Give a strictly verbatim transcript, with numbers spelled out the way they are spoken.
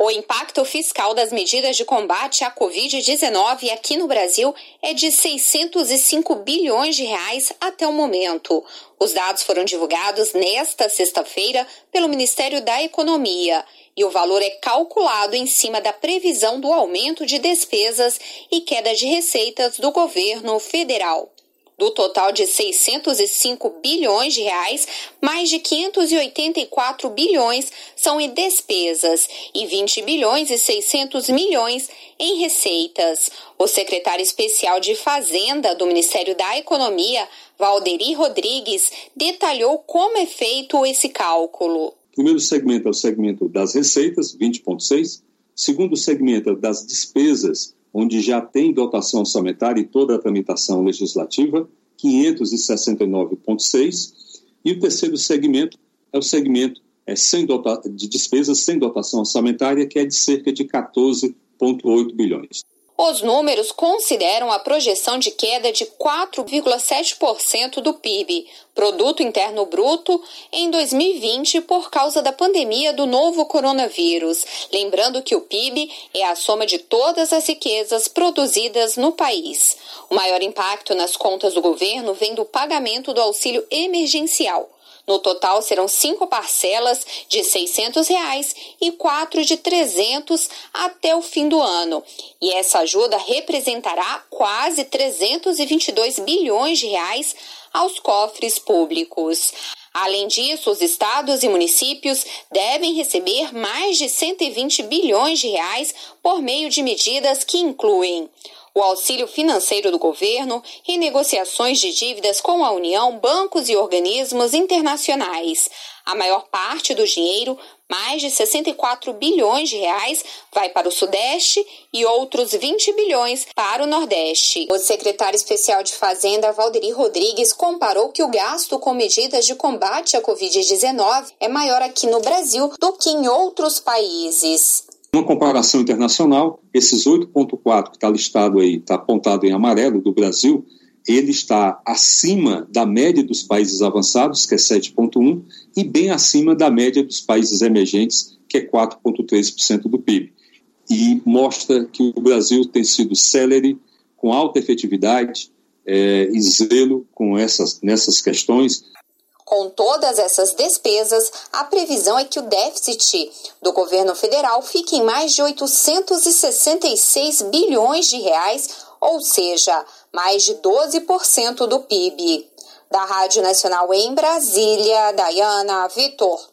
O impacto fiscal das medidas de combate à covid dezenove aqui no Brasil é de seiscentos e cinco bilhões de reais até o momento. Os dados foram divulgados nesta sexta-feira pelo Ministério da Economia e o valor é calculado em cima da previsão do aumento de despesas e queda de receitas do governo federal. Do total de seiscentos e cinco bilhões de reais, mais de quinhentos e oitenta e quatro bilhões são em despesas e vinte bilhões e seiscentos milhões em receitas. O secretário especial de Fazenda do Ministério da Economia, Valderi Rodrigues, detalhou como é feito esse cálculo. O primeiro segmento é o segmento das receitas, vinte vírgula seis. O segundo segmento é das despesas, onde já tem dotação orçamentária e toda a tramitação legislativa, quinhentos e sessenta e nove vírgula seis. E o terceiro segmento é o segmento é, sem dota, de despesas sem dotação orçamentária, que é de cerca de quatorze vírgula oito bilhões. Os números consideram a projeção de queda de quatro vírgula sete por cento do P I B, Produto Interno Bruto, em dois mil e vinte por causa da pandemia do novo coronavírus. Lembrando que o P I B é a soma de todas as riquezas produzidas no país. O maior impacto nas contas do governo vem do pagamento do auxílio emergencial. No total, serão cinco parcelas de seiscentos reais e quatro de trezentos até o fim do ano. E essa ajuda representará quase trezentos e vinte e dois bilhões de reais aos cofres públicos. Além disso, os estados e municípios devem receber mais de cento e vinte bilhões de reais por meio de medidas que incluem o auxílio financeiro do governo, renegociações de dívidas com a União, bancos e organismos internacionais. A maior parte do dinheiro, mais de sessenta e quatro bilhões de reais, vai para o Sudeste e outros vinte bilhões para o Nordeste. O secretário especial de Fazenda, Valderi Rodrigues, comparou que o gasto com medidas de combate à covid dezenove é maior aqui no Brasil do que em outros países. Uma comparação internacional, esses oito vírgula quatro que está listado aí, está apontado em amarelo do Brasil, ele está acima da média dos países avançados, que é sete vírgula um, e bem acima da média dos países emergentes, que é quatro vírgula três por cento do P I B. E mostra que o Brasil tem sido célere, com alta efetividade é, e zelo com essas, nessas questões. Com todas essas despesas, a previsão é que o déficit do governo federal fique em mais de oitocentos e sessenta e seis bilhões de reais, ou seja, mais de doze por cento do P I B. Da Rádio Nacional em Brasília, Dayana Vitor.